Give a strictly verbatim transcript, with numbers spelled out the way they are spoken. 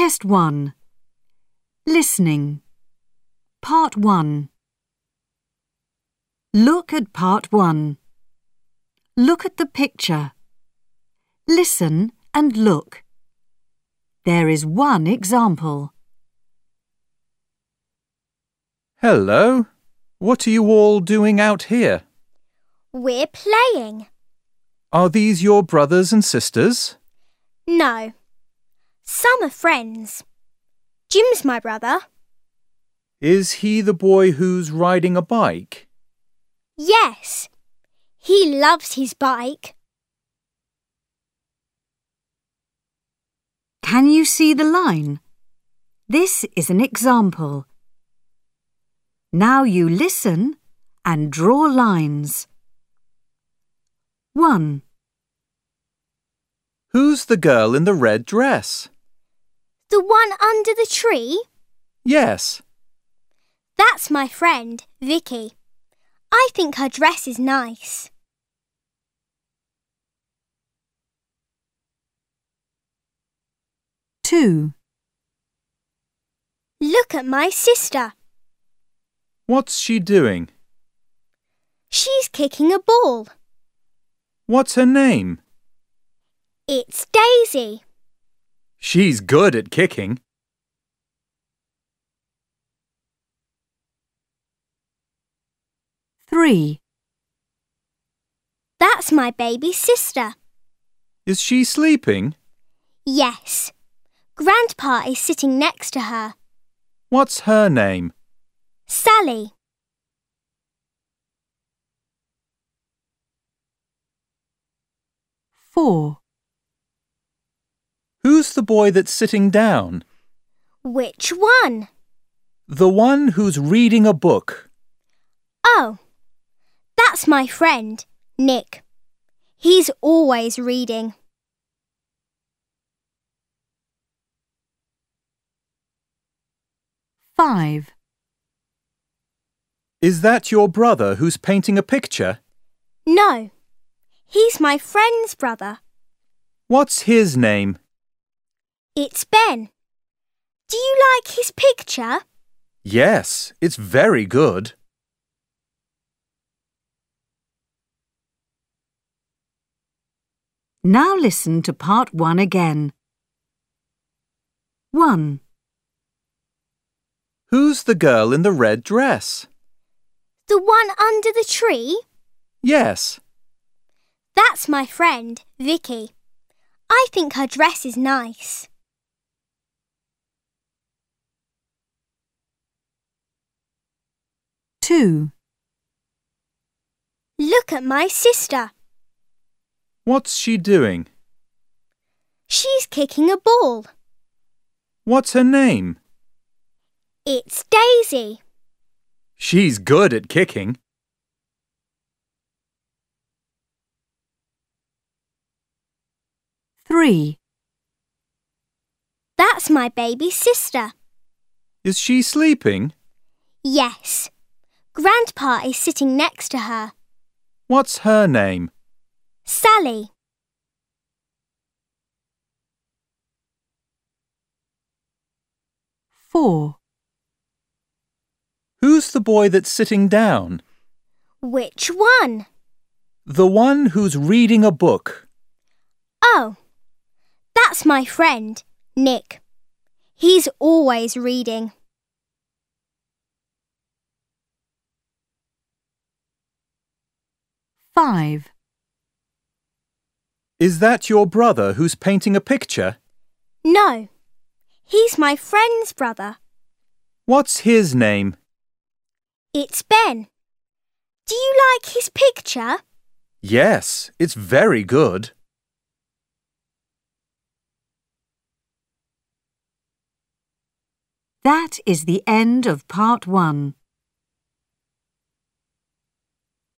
Test one. Listening. Part one. Look at part one. Look at the picture. Listen and look. There is one example. Hello. What are you all doing out here? We're playing. Are these your brothers and sisters? No. Some are friends. Jim's my brother. Is he the boy who's riding a bike? Yes. He loves his bike. Can you see the line? This is an example. Now you listen and draw lines. one. Who's the girl in the red dress? The one under the tree? Yes. That's my friend, Vicky. I think her dress is nice. two. Look at my sister. What's she doing? She's kicking a ball. What's her name? It's Daisy. She's good at kicking. three. That's my baby sister. Is she sleeping? Yes. Grandpa is sitting next to her. What's her name? Sally. four. Who's the boy that's sitting down? Which one? The one who's reading a book. Oh, that's my friend, Nick. He's always reading. five. Is that your brother who's painting a picture? No, he's my friend's brother. What's his name? It's Ben. Do you like his picture? Yes, it's very good. Now listen to part one again. one. Who's the girl in the red dress? The one under the tree? Yes. That's my friend, Vicky. I think her dress is nice. two. Look at my sister. What's she doing? She's kicking a ball. What's her name? It's Daisy. She's good at kicking. three. That's my baby sister. Is she sleeping? Yes. Grandpa is sitting next to her. What's her name? Sally. four. Who's the boy that's sitting down? Which one? The one who's reading a book. Oh, that's my friend, Nick. He's always reading. five. Is that your brother who's painting a picture? No, he's my friend's brother. What's his name? It's Ben. Do you like his picture? Yes, it's very good. That is the end of part one.